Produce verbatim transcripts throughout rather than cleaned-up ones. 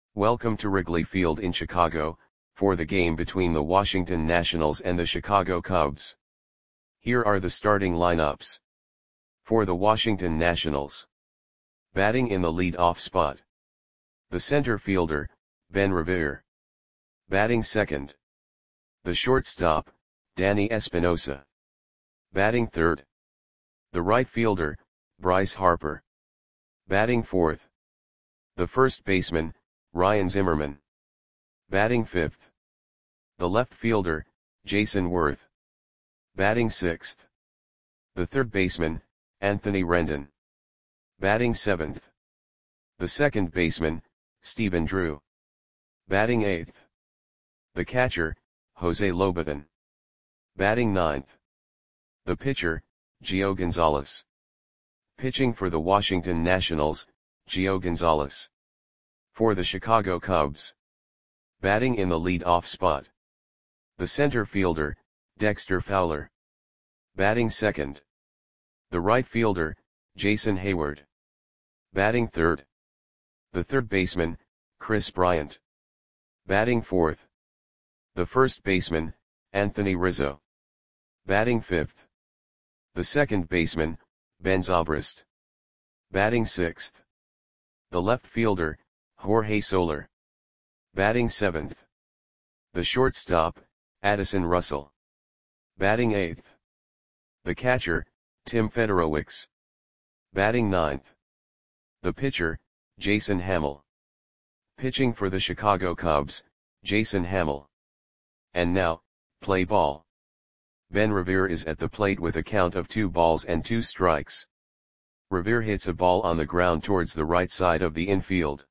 Welcome to Wrigley Field in Chicago, for the game between the Washington Nationals and the Chicago Cubs. Here are the starting lineups. For the Washington Nationals. Batting in the lead-off spot. The center fielder, Ben Revere. Batting second. The shortstop, Danny Espinosa. Batting third. The right fielder, Bryce Harper. Batting fourth. The first baseman, Ryan Zimmerman. Batting fifth. The left fielder, Jason Worth. Batting sixth. The third baseman, Anthony Rendon. Batting seventh. The second baseman, Stephen Drew. Batting eighth. The catcher, Jose Lobaton. Batting ninth. The pitcher, Gio Gonzalez. Pitching for the Washington Nationals, Gio Gonzalez. For the Chicago Cubs. Batting in the lead-off spot. The center fielder, Dexter Fowler. Batting second. The right fielder, Jason Hayward. Batting third. The third baseman, Chris Bryant. Batting fourth. The first baseman, Anthony Rizzo. Batting fifth. The second baseman, Ben Zobrist. Batting sixth. The left fielder, Jorge Soler. Batting seventh. The shortstop, Addison Russell. Batting eighth. The catcher, Tim Federowicz. Batting ninth. The pitcher, Jason Hammel. Pitching for the Chicago Cubs, Jason Hammel. And now, play ball. Ben Revere is at the plate with a count of two balls and two strikes. Revere hits a ball on the ground towards the right side of the infield.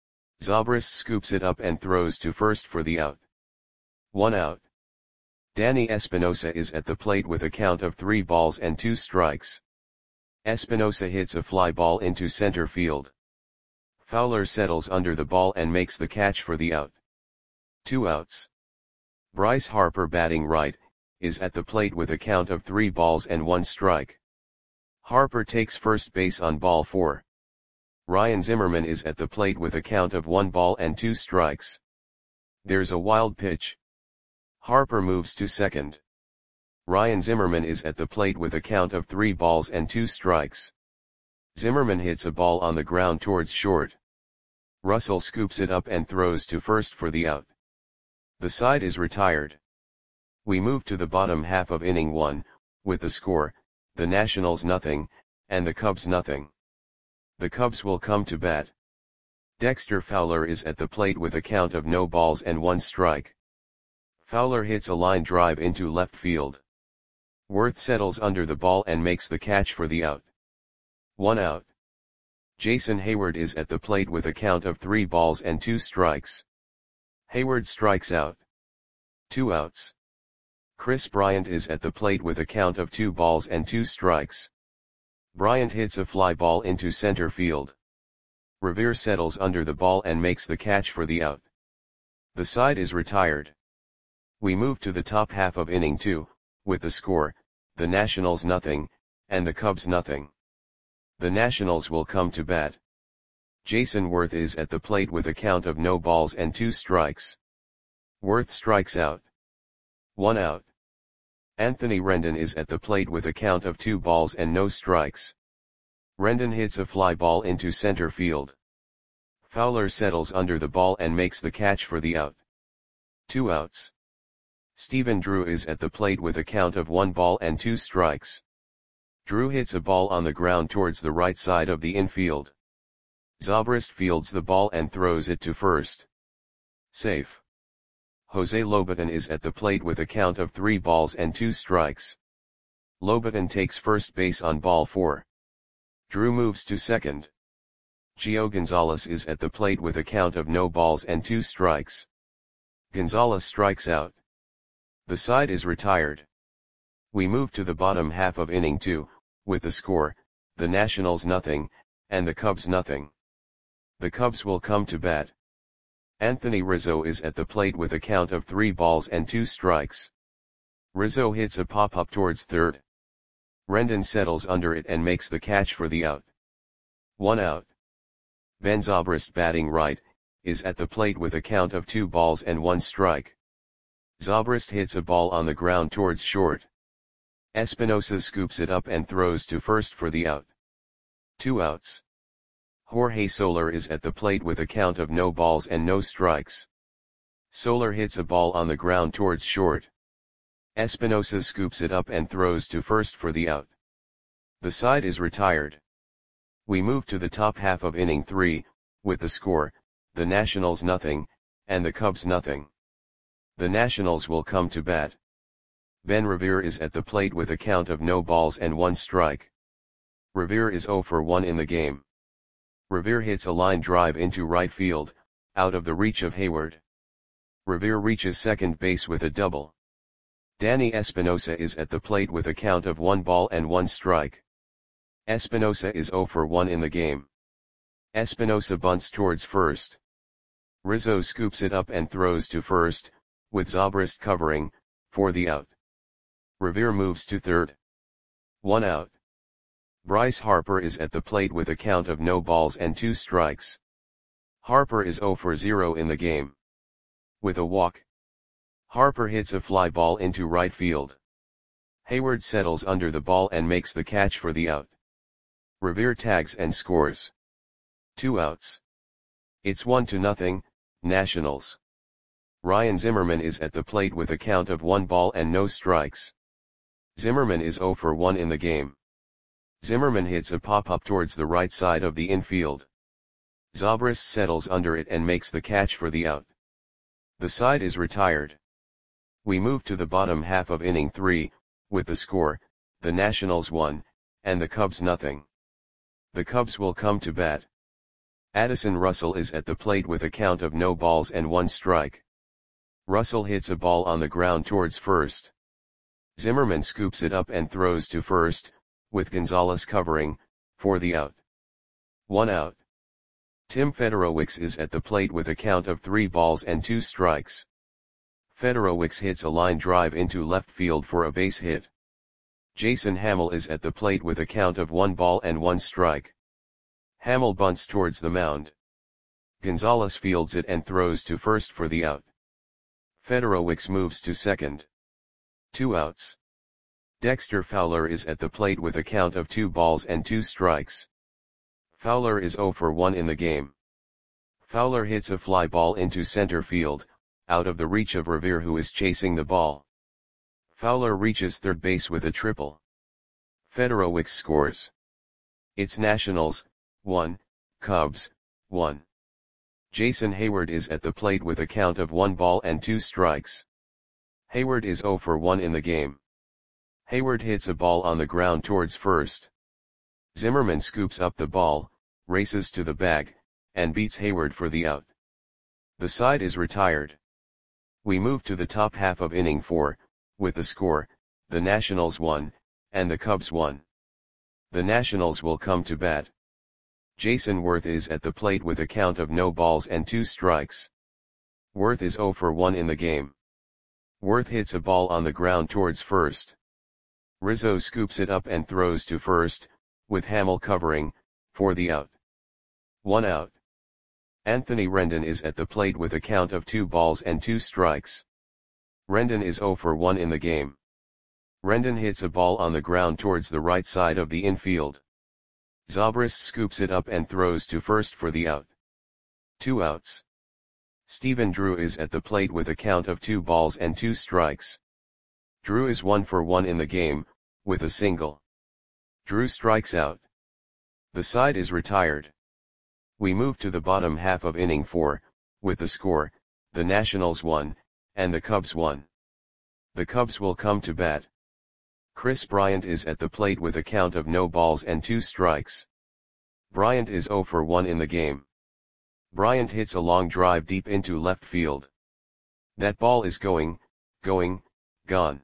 Zobrist scoops it up and throws to first for the out. One out. Danny Espinosa is at the plate with a count of three balls and two strikes. Espinosa hits a fly ball into center field. Fowler settles under the ball and makes the catch for the out. Two outs. Bryce Harper, batting right, is at the plate with a count of three balls and one strike. Harper takes first base on ball four. Ryan Zimmerman is at the plate with a count of one ball and two strikes. There's a wild pitch. Harper moves to second. Ryan Zimmerman is at the plate with a count of three balls and two strikes. Zimmerman hits a ball on the ground towards short. Russell scoops it up and throws to first for the out. The side is retired. We move to the bottom half of inning one, with the score, the Nationals nothing, and the Cubs nothing. The Cubs will come to bat. Dexter Fowler is at the plate with a count of no balls and one strike. Fowler hits a line drive into left field. Worth settles under the ball and makes the catch for the out. One out. Jason Hayward is at the plate with a count of three balls and two strikes. Hayward strikes out. Two outs. Chris Bryant is at the plate with a count of two balls and two strikes. Bryant hits a fly ball into center field. Revere settles under the ball and makes the catch for the out. The side is retired. We move to the top half of inning two, with the score, the Nationals nothing, and the Cubs nothing. The Nationals will come to bat. Jason Worth is at the plate with a count of no balls and two strikes. Worth strikes out. One out. Anthony Rendon is at the plate with a count of two balls and no strikes. Rendon hits a fly ball into center field. Fowler settles under the ball and makes the catch for the out. Two outs. Stephen Drew is at the plate with a count of one ball and two strikes. Drew hits a ball on the ground towards the right side of the infield. Zobrist fields the ball and throws it to first. Safe. Jose Lobaton is at the plate with a count of three balls and two strikes. Lobaton takes first base on ball four. Drew moves to second. Gio Gonzalez is at the plate with a count of no balls and two strikes. Gonzalez strikes out. The side is retired. We move to the bottom half of inning two, with the score, the Nationals nothing, and the Cubs nothing. The Cubs will come to bat. Anthony Rizzo is at the plate with a count of three balls and two strikes. Rizzo hits a pop-up towards third. Rendon settles under it and makes the catch for the out. One out. Ben Zobrist, batting right, is at the plate with a count of two balls and one strike. Zobrist hits a ball on the ground towards short. Espinosa scoops it up and throws to first for the out. Two outs. Jorge Soler is at the plate with a count of no balls and no strikes. Soler hits a ball on the ground towards short. Espinosa scoops it up and throws to first for the out. The side is retired. We move to the top half of inning three, with the score, the Nationals nothing, and the Cubs nothing. The Nationals will come to bat. Ben Revere is at the plate with a count of no balls and one strike. Revere is zero for one in the game. Revere hits a line drive into right field, out of the reach of Hayward. Revere reaches second base with a double. Danny Espinosa is at the plate with a count of one ball and one strike. Espinosa is zero for one in the game. Espinosa bunts towards first. Rizzo scoops it up and throws to first, with Zobrist covering, for the out. Revere moves to third. One out. Bryce Harper is at the plate with a count of no balls and two strikes. Harper is zero for zero in the game. With a walk, Harper hits a fly ball into right field. Hayward settles under the ball and makes the catch for the out. Revere tags and scores. Two outs. It's one to nothing, Nationals. Ryan Zimmerman is at the plate with a count of one ball and no strikes. Zimmerman is zero for one in the game. Zimmerman hits a pop-up towards the right side of the infield. Zobrist settles under it and makes the catch for the out. The side is retired. We move to the bottom half of inning three, with the score, the Nationals one, and the Cubs nothing. The Cubs will come to bat. Addison Russell is at the plate with a count of no balls and one strike. Russell hits a ball on the ground towards first. Zimmerman scoops it up and throws to first, with Gonzalez covering, for the out. One out. Tim Federowicz is at the plate with a count of three balls and two strikes. Federowicz hits a line drive into left field for a base hit. Jason Hamill is at the plate with a count of one ball and one strike. Hamill bunts towards the mound. Gonzalez fields it and throws to first for the out. Federowicz moves to second. Two outs. Dexter Fowler is at the plate with a count of two balls and two strikes. Fowler is zero for one in the game. Fowler hits a fly ball into center field, out of the reach of Revere who is chasing the ball. Fowler reaches third base with a triple. Federowicz scores. It's Nationals, one, Cubs, one. Jason Hayward is at the plate with a count of one ball and two strikes. Hayward is zero for one in the game. Hayward hits a ball on the ground towards first. Zimmerman scoops up the ball, races to the bag, and beats Hayward for the out. The side is retired. We move to the top half of inning four, with the score, the Nationals one, and the Cubs one. The Nationals will come to bat. Jason Worth is at the plate with a count of no balls and two strikes. Worth is zero for one in the game. Worth hits a ball on the ground towards first. Rizzo scoops it up and throws to first, with Hamill covering, for the out. One out. Anthony Rendon is at the plate with a count of two balls and two strikes. Rendon is zero for one in the game. Rendon hits a ball on the ground towards the right side of the infield. Zobrist scoops it up and throws to first for the out. Two outs. Stephen Drew is at the plate with a count of two balls and two strikes. Drew is one for one in the game, with a single. Drew strikes out. The side is retired. We move to the bottom half of inning four, with the score, the Nationals one, and the Cubs one. The Cubs will come to bat. Chris Bryant is at the plate with a count of no balls and two strikes. Bryant is zero for one in the game. Bryant hits a long drive deep into left field. That ball is going, going, gone.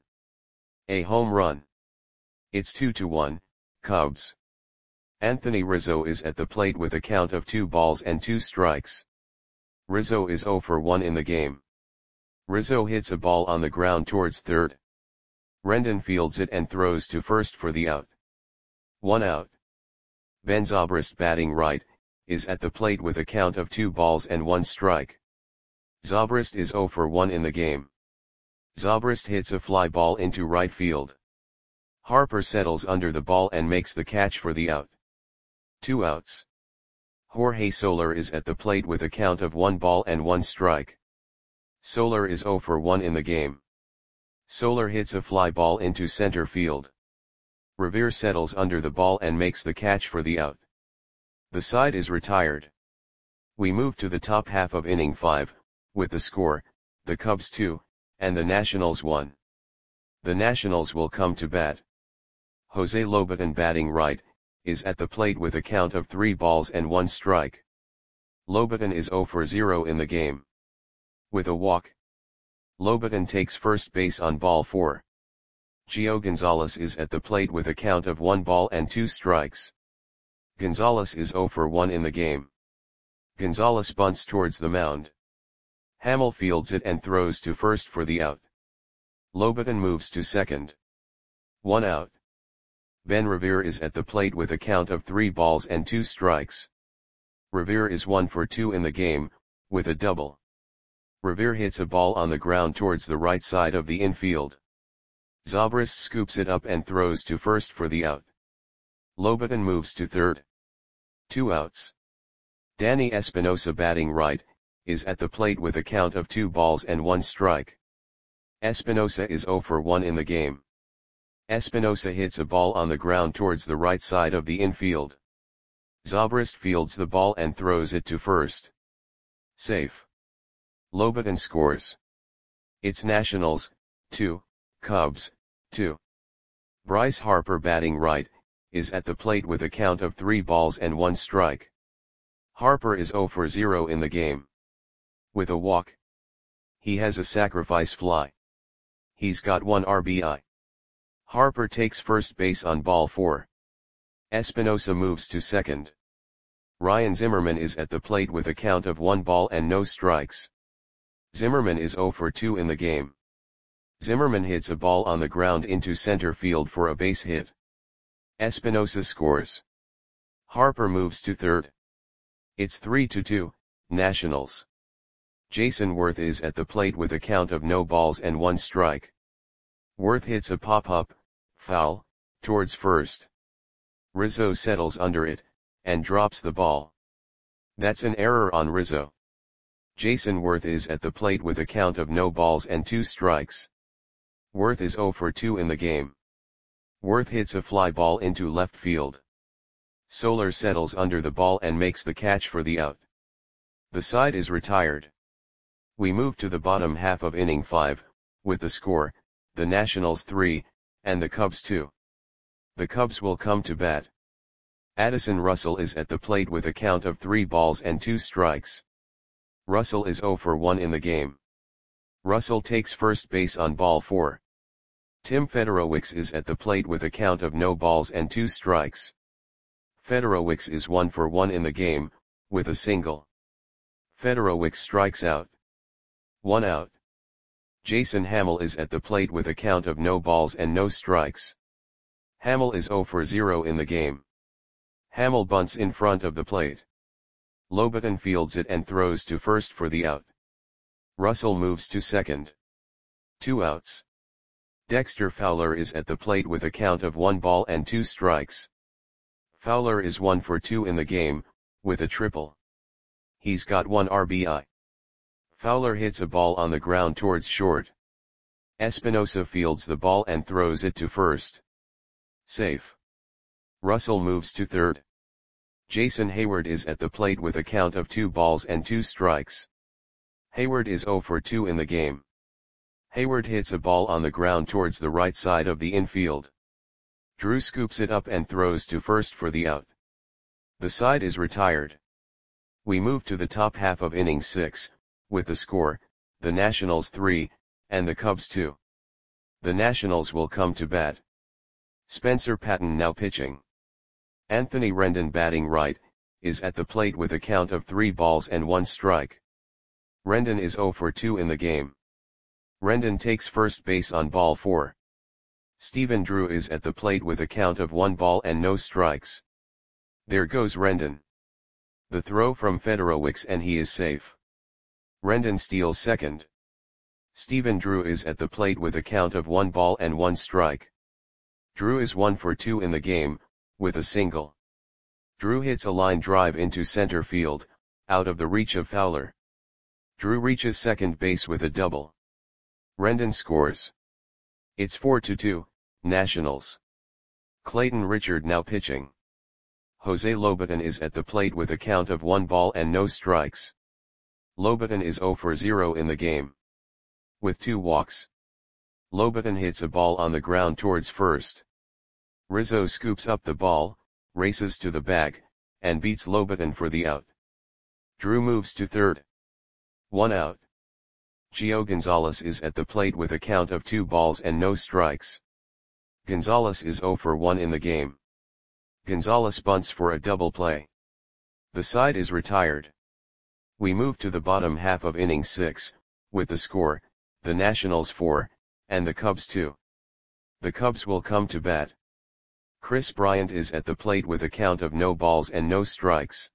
A home run. It's two to one, Cubs. Anthony Rizzo is at the plate with a count of two balls and two strikes. Rizzo is zero for one in the game. Rizzo hits a ball on the ground towards third. Rendon fields it and throws to first for the out. One out. Ben Zobrist batting right, is at the plate with a count of two balls and one strike. Zobrist is zero for one in the game. Zobrist hits a fly ball into right field. Harper settles under the ball and makes the catch for the out. Two outs. Jorge Soler is at the plate with a count of one ball and one strike. Soler is zero for one in the game. Soler hits a fly ball into center field. Revere settles under the ball and makes the catch for the out. The side is retired. We move to the top half of inning five, with the score, the Cubs two, and the Nationals one. The Nationals will come to bat. Jose Lobaton, batting right, is at the plate with a count of three balls and one strike. Lobaton is zero for zero in the game. With a walk, Lobaton takes first base on ball four. Gio Gonzalez is at the plate with a count of one ball and two strikes. Gonzalez is zero for one in the game. Gonzalez bunts towards the mound. Hamill fields it and throws to first for the out. Lobaton moves to second. One out. Ben Revere is at the plate with a count of three balls and two strikes. Revere is one for two in the game, with a double. Revere hits a ball on the ground towards the right side of the infield. Zobrist scoops it up and throws to first for the out. Lobaton moves to third. Two outs. Danny Espinosa, batting right, is at the plate with a count of two balls and one strike. Espinosa is zero for one in the game. Espinosa hits a ball on the ground towards the right side of the infield. Zobrist fields the ball and throws it to first. Safe. Lobaton scores. It's Nationals, two, Cubs, two. Bryce Harper, batting right, is at the plate with a count of three balls and one strike. Harper is zero for zero in the game. With a walk, he has a sacrifice fly. He's got one R B I. Harper takes first base on ball four. Espinosa moves to second. Ryan Zimmerman is at the plate with a count of one ball and no strikes. Zimmerman is zero for two in the game. Zimmerman hits a ball on the ground into center field for a base hit. Espinosa scores. Harper moves to third. It's three to two, Nationals. Jason Worth is at the plate with a count of no balls and one strike. Worth hits a pop-up, foul, towards first. Rizzo settles under it, and drops the ball. That's an error on Rizzo. Jason Worth is at the plate with a count of no balls and two strikes. Worth is zero for two in the game. Worth hits a fly ball into left field. Soler settles under the ball and makes the catch for the out. The side is retired. We move to the bottom half of inning five, with the score, the Nationals three, and the Cubs two. The Cubs will come to bat. Addison Russell is at the plate with a count of three balls and two strikes. Russell is zero for one in the game. Russell takes first base on ball four. Tim Federowicz is at the plate with a count of no balls and two strikes. Federowicz is one for one in the game, with a single. Federowicz strikes out. One out. Jason Hamill is at the plate with a count of no balls and no strikes. Hamill is zero for zero in the game. Hamill bunts in front of the plate. Lobaton fields it and throws to first for the out. Russell moves to second. Two outs. Dexter Fowler is at the plate with a count of one ball and two strikes. Fowler is one for two in the game, with a triple. He's got one R B I. Fowler hits a ball on the ground towards short. Espinosa fields the ball and throws it to first. Safe. Russell moves to third. Jason Hayward is at the plate with a count of two balls and two strikes. Hayward is zero for two in the game. Hayward hits a ball on the ground towards the right side of the infield. Drew scoops it up and throws to first for the out. The side is retired. We move to the top half of inning six, with the score, the Nationals three, and the Cubs two. The Nationals will come to bat. Spencer Patton now pitching. Anthony Rendon, batting right, is at the plate with a count of three balls and one strike. Rendon is zero for two in the game. Rendon takes first base on ball four. Stephen Drew is at the plate with a count of one ball and no strikes. There goes Rendon. The throw from Fedorowicz and he is safe. Rendon steals second. Stephen Drew is at the plate with a count of one ball and one strike. Drew is one for two in the game, with a single. Drew hits a line drive into center field, out of the reach of Fowler. Drew reaches second base with a double. Rendon scores. It's four to two, Nationals. Clayton Richard now pitching. Jose Lobaton is at the plate with a count of one ball and no strikes. Lobaton is zero for zero in the game. With two walks. Lobaton hits a ball on the ground towards first. Rizzo scoops up the ball, races to the bag, and beats Lobaton for the out. Drew moves to third. One out. Gio Gonzalez is at the plate with a count of two balls and no strikes. Gonzalez is zero for one in the game. Gonzalez bunts for a double play. The side is retired. We move to the bottom half of inning six, with the score, the Nationals four, and the Cubs two. The Cubs will come to bat. Chris Bryant is at the plate with a count of no balls and no strikes.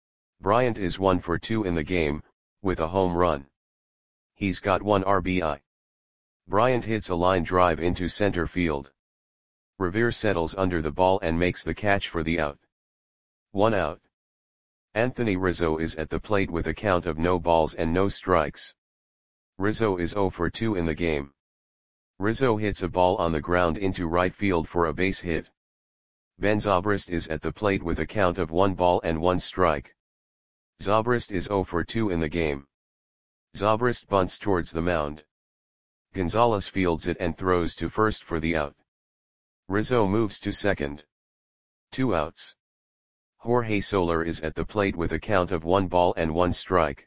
Bryant is one for two in the game, with a home run. He's got one R B I. Bryant hits a line drive into center field. Revere settles under the ball and makes the catch for the out. One out. Anthony Rizzo is at the plate with a count of no balls and no strikes. Rizzo is zero for two in the game. Rizzo hits a ball on the ground into right field for a base hit. Ben Zobrist is at the plate with a count of one ball and one strike. Zobrist is zero for two in the game. Zobrist bunts towards the mound. Gonzalez fields it and throws to first for the out. Rizzo moves to second. Two outs. Jorge Soler is at the plate with a count of one ball and one strike.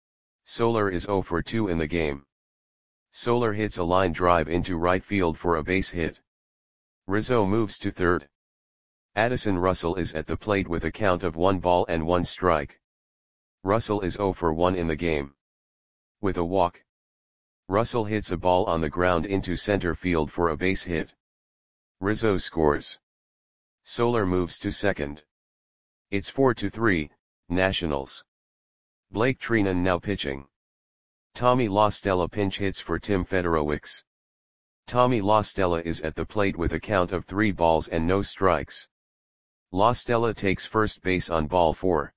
Soler is zero for two in the game. Soler hits a line drive into right field for a base hit. Rizzo moves to third. Addison Russell is at the plate with a count of one ball and one strike. Russell is zero for one in the game. With a walk. Russell hits a ball on the ground into center field for a base hit. Rizzo scores. Soler moves to second. It's four to three, Nationals. Blake Treinen now pitching. Tommy La Stella pinch hits for Tim Fedorowicz. Tommy La Stella is at the plate with a count of three balls and no strikes. La Stella takes first base on ball four.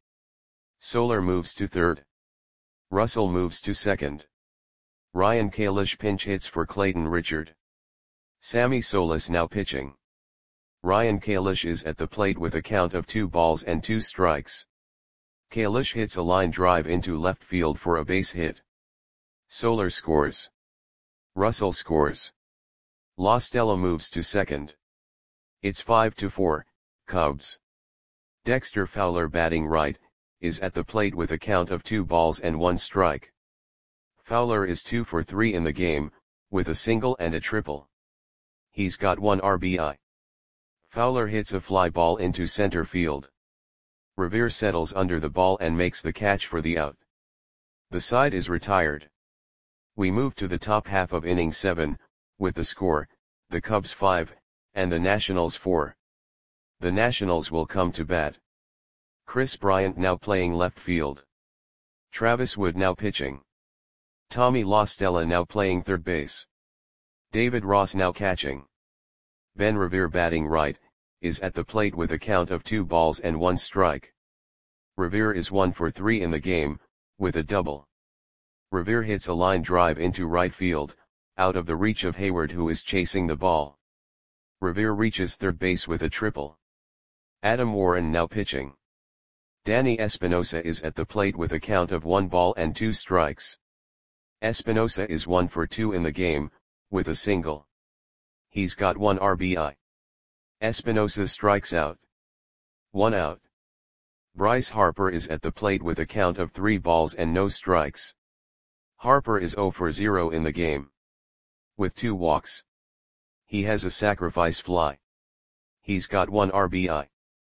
Soler moves to third. Russell moves to second. Ryan Kalish pinch hits for Clayton Richard. Sammy Solis now pitching. Ryan Kalish is at the plate with a count of two balls and two strikes. Kalish hits a line drive into left field for a base hit. Soler scores. Russell scores. La Stella moves to second. It's five to four, Cubs. Dexter Fowler batting right, is at the plate with a count of two balls and one strike. Fowler is two for three in the game, with a single and a triple. He's got one R B I. Fowler hits a fly ball into center field. Revere settles under the ball and makes the catch for the out. The side is retired. We move to the top half of inning seven, with the score, the Cubs five, and the Nationals four. The Nationals will come to bat. Chris Bryant now playing left field. Travis Wood now pitching. Tommy La Stella now playing third base. David Ross now catching. Ben Revere batting right, is at the plate with a count of two balls and one strike. Revere is one for three in the game, with a double. Revere hits a line drive into right field, out of the reach of Hayward who is chasing the ball. Revere reaches third base with a triple. Adam Warren now pitching. Danny Espinosa is at the plate with a count of one ball and two strikes. Espinosa is one for two in the game, with a single. He's got one R B I. Espinosa strikes out. One out. Bryce Harper is at the plate with a count of three balls and no strikes. Harper is zero for zero in the game. With two walks. He has a sacrifice fly. He's got one R B I.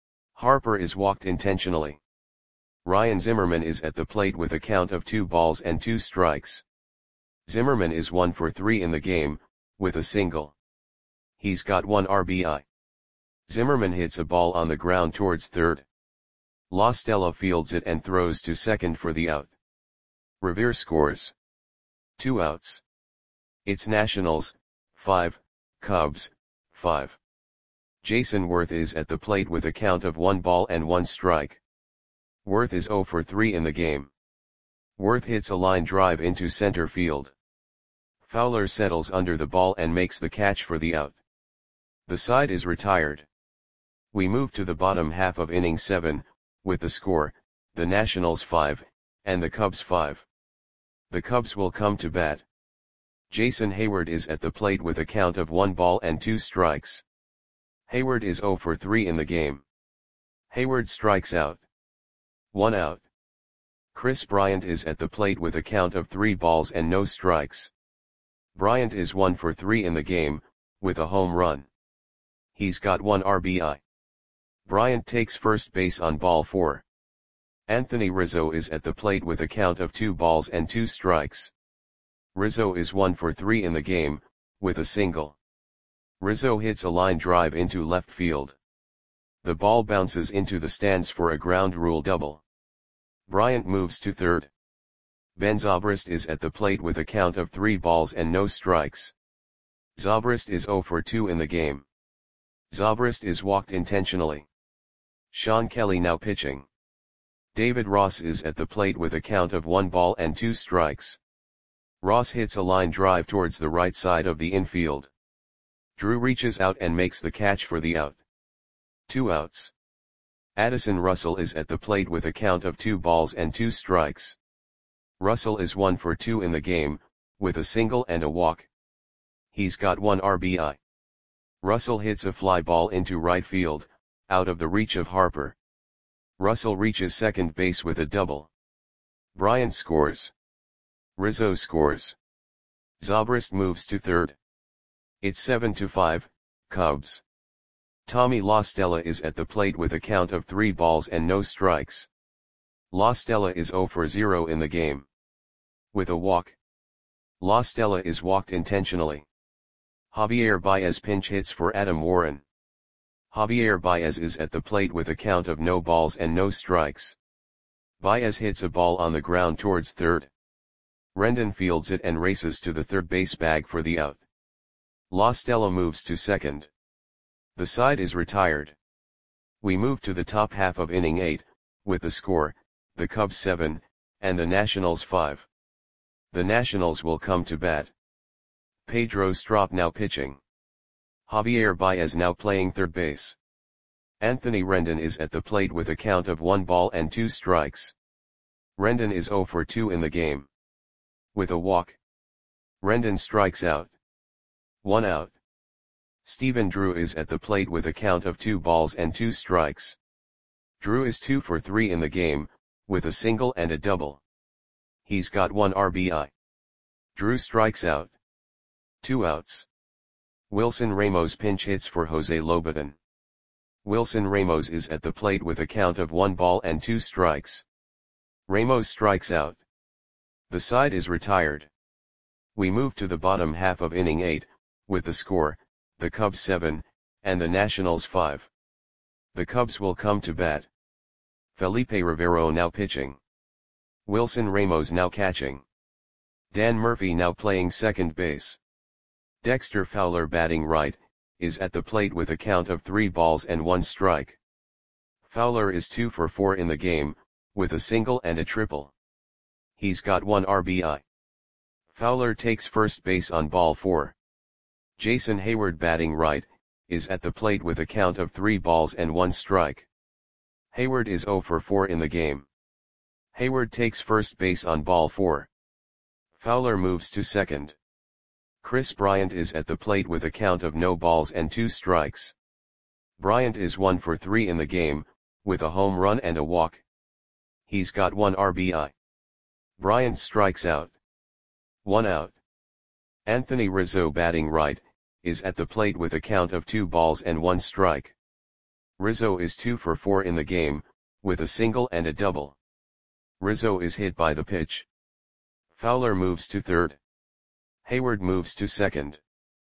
Harper is walked intentionally. Ryan Zimmerman is at the plate with a count of two balls and two strikes. Zimmerman is one for three in the game, with a single. He's got one R B I. Zimmerman hits a ball on the ground towards third. La Stella fields it and throws to second for the out. Revere scores. Two outs. It's Nationals, five, Cubs, five. Jason Worth is at the plate with a count of one ball and one strike. Worth is oh for three in the game. Worth hits a line drive into center field. Fowler settles under the ball and makes the catch for the out. The side is retired. We move to the bottom half of inning seven, with the score, the Nationals five, and the Cubs five. The Cubs will come to bat. Jason Heyward is at the plate with a count of one ball and two strikes. Heyward is oh for three in the game. Heyward strikes out. One out. Chris Bryant is at the plate with a count of three balls and no strikes. Bryant is one for three in the game, with a home run. He's got one R B I. Bryant takes first base on ball four. Anthony Rizzo is at the plate with a count of two balls and two strikes. Rizzo is one for three in the game, with a single. Rizzo hits a line drive into left field. The ball bounces into the stands for a ground rule double. Bryant moves to third. Ben Zobrist is at the plate with a count of three balls and no strikes. Zobrist is oh for two in the game. Zobrist is walked intentionally. Sean Kelly now pitching. David Ross is at the plate with a count of one ball and two strikes. Ross hits a line drive towards the right side of the infield. Drew reaches out and makes the catch for the out. Two outs. Addison Russell is at the plate with a count of two balls and two strikes. Russell is one for two in the game, with a single and a walk. He's got one R B I. Russell hits a fly ball into right field, out of the reach of Harper. Russell reaches second base with a double. Bryant scores. Rizzo scores. Zobrist moves to third. It's seven to five, Cubs. Tommy La Stella is at the plate with a count of three balls and no strikes. La Stella is oh for zero in the game. With a walk. La Stella is walked intentionally. Javier Baez pinch hits for Adam Warren. Javier Baez is at the plate with a count of no balls and no strikes. Baez hits a ball on the ground towards third. Rendon fields it and races to the third base bag for the out. La Stella moves to second. The side is retired. We move to the top half of inning eight, with the score, the Cubs seven, and the Nationals five. The Nationals will come to bat. Pedro Strop now pitching. Javier Baez now playing third base. Anthony Rendon is at the plate with a count of one ball and two strikes. Rendon is oh for two in the game. With a walk. Rendon strikes out. One out. Stephen Drew is at the plate with a count of two balls and two strikes. Drew is two for three in the game, with a single and a double. He's got one R B I. Drew strikes out. Two outs. Wilson Ramos pinch hits for Jose Lobaton. Wilson Ramos is at the plate with a count of one ball and two strikes. Ramos strikes out. The side is retired. We move to the bottom half of inning eight, with the score, the Cubs seven, and the Nationals five. The Cubs will come to bat. Felipe Rivero now pitching. Wilson Ramos now catching. Dan Murphy now playing second base. Dexter Fowler batting right, is at the plate with a count of three balls and one strike. Fowler is two for four in the game, with a single and a triple. He's got one R B I. Fowler takes first base on ball four. Jason Heyward batting right, is at the plate with a count of three balls and one strike. Heyward is oh for four in the game. Heyward takes first base on ball four. Fowler moves to second. Chris Bryant is at the plate with a count of no balls and two strikes. Bryant is one for three in the game, with a home run and a walk. He's got one R B I. Bryant strikes out. One out. Anthony Rizzo batting right, is at the plate with a count of two balls and one strike. Rizzo is two for four in the game, with a single and a double. Rizzo is hit by the pitch. Fowler moves to third. Heyward moves to second.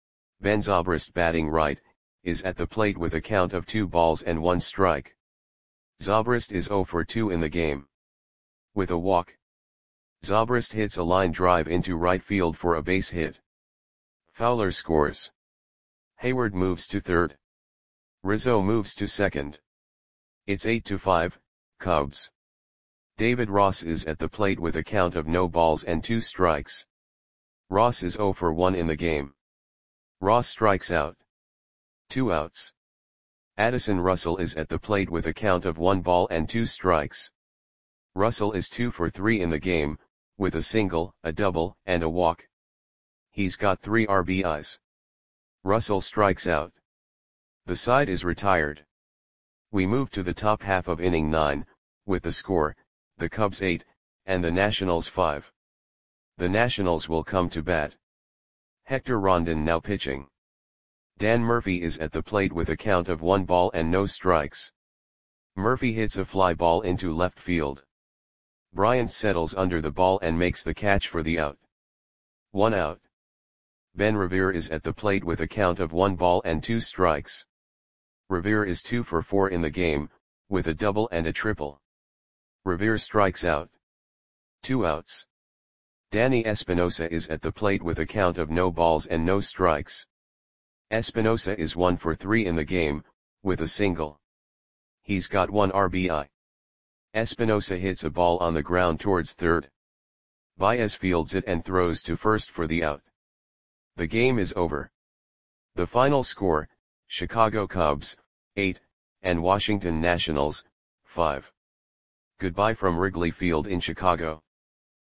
Ben Zobrist batting right, is at the plate with a count of two balls and one strike. Zobrist is zero for two in the game. With a walk, Zobrist hits a line drive into right field for a base hit. Fowler scores. Hayward moves to third. Rizzo moves to second. It's eight to five, Cubs. David Ross is at the plate with a count of no balls and two strikes. Ross is zero for one in the game. Ross strikes out. Two outs. Addison Russell is at the plate with a count of one ball and two strikes. Russell is two for three in the game, with a single, a double, and a walk. He's got three R B Is. Russell strikes out. The side is retired. We move to the top half of inning nine, with the score, the Cubs eight, and the Nationals five. The Nationals will come to bat. Hector Rondon now pitching. Dan Murphy is at the plate with a count of one ball and no strikes. Murphy hits a fly ball into left field. Bryant settles under the ball and makes the catch for the out. One out. Ben Revere is at the plate with a count of one ball and two strikes. Revere is two for four in the game, with a double and a triple. Revere strikes out. Two outs. Danny Espinosa is at the plate with a count of no balls and no strikes. Espinosa is one for three in the game, with a single. He's got one R B I. Espinosa hits a ball on the ground towards third. Baez fields it and throws to first for the out. The game is over. The final score, Chicago Cubs, eight, and Washington Nationals, five. Goodbye from Wrigley Field in Chicago.